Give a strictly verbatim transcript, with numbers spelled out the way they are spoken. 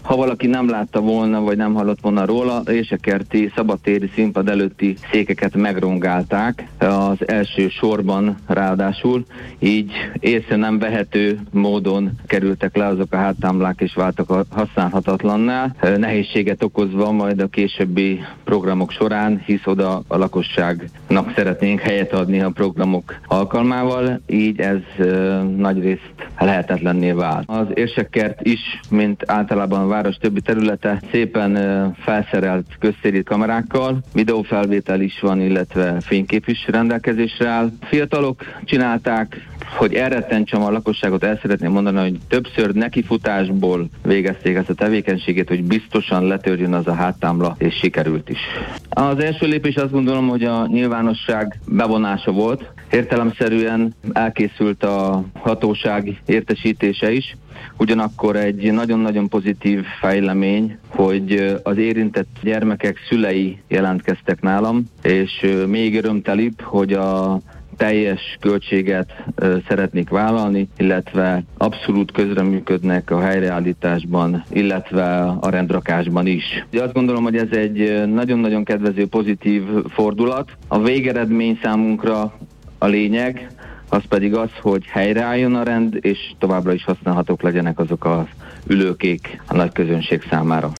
Ha valaki nem látta volna, vagy nem hallott volna róla, érsekkerti szabadtéri színpad előtti székeket megrongálták az első sorban ráadásul, így észre nem vehető módon kerültek le azok a háttámlák és váltak használhatatlanná, nehézséget okozva majd a későbbi programok során, hisz oda a lakosságnak szeretnénk helyet adni a programok alkalmával, így ez nagyrészt lehetetlenné vált. Az érsekkert is, mint általában a város többi területe, szépen felszerelt köztéri kamerákkal, videófelvétel is van, illetve fénykép is rendelkezésre áll. Fiatalok csinálták, hogy elrettentsem a lakosságot, el szeretném mondani, hogy többször nekifutásból végezték ezt a tevékenységét, hogy biztosan letörjön az a háttámla, és sikerült is. Az első lépés azt gondolom, hogy a nyilvánosság bevonása volt. Értelemszerűen elkészült a hatóság értesítése is, ugyanakkor egy nagyon-nagyon pozitív fejlemény, hogy az érintett gyermekek szülei jelentkeztek nálam, és még örömtelibb, hogy a teljes költséget ö, szeretnék vállalni, illetve abszolút közreműködnek a helyreállításban, illetve a rendrakásban is. Azt gondolom, hogy ez egy nagyon-nagyon kedvező, pozitív fordulat. A végeredmény számunkra a lényeg, az pedig az, hogy helyreálljon a rend, és továbbra is használhatók legyenek azok az ülőkék a nagy közönség számára.